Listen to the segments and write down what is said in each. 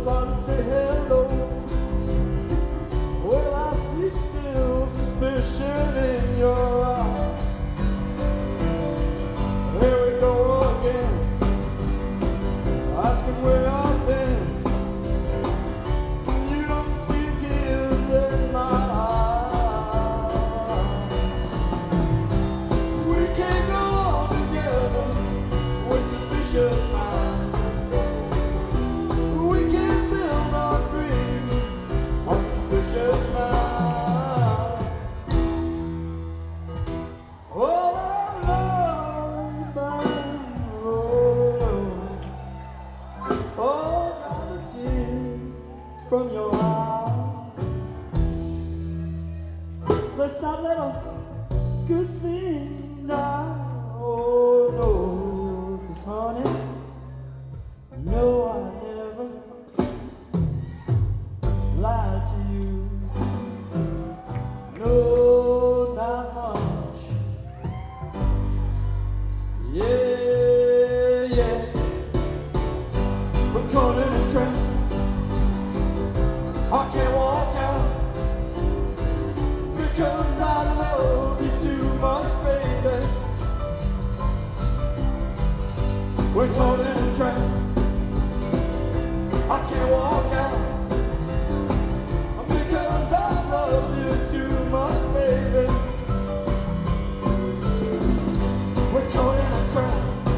by to say hello. Well, I see still suspicion in your eyes. Here we go again, asking where I've been. You don't see tears in my eyes. We can't go on together with suspicious minds. We can't build our dreams on suspicious minds. Oh, Lord, my Lord. Oh, dry the tears from your eyes. Let's not let a good thing die. Oh, no, 'cause honey, no, I never lied to you. No, not much. Yeah, yeah. We're caught in a trap. I can't walk out because I love you too much, baby. We're caught in a trap. I can't walk out because I love you too much, baby. We're caught in a trap.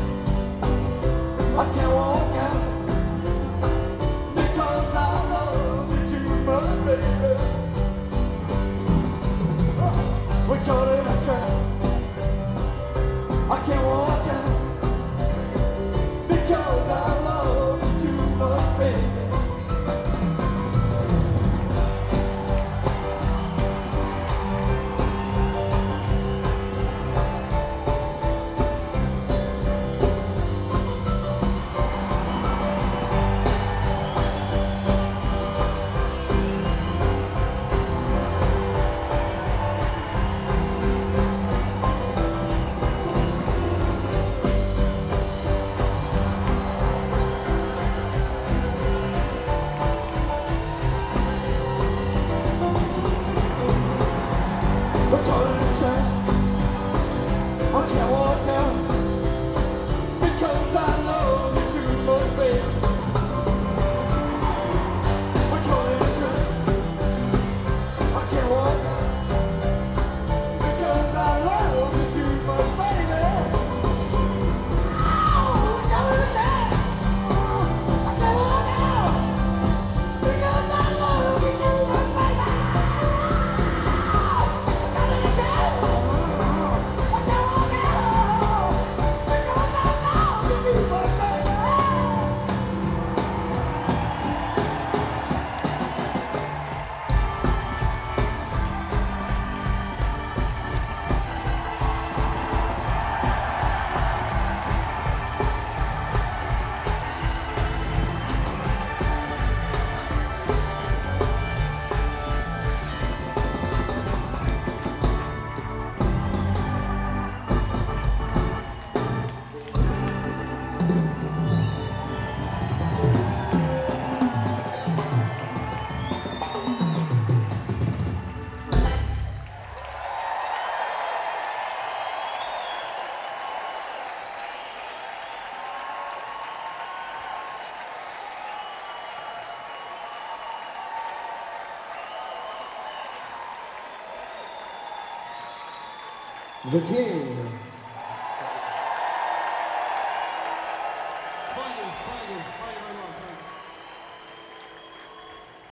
I can't walk out because I love you too much, baby. We're caught in a trap. I can't walk out because I love you too much, baby. We're caught in a trap. I can't walk out because I love you too much, baby. We're caught in a trap. I can't walk out because I love you too much, baby. We're caught in a trap. I can't walk out because I love you too much, baby. The King. Thank you very much.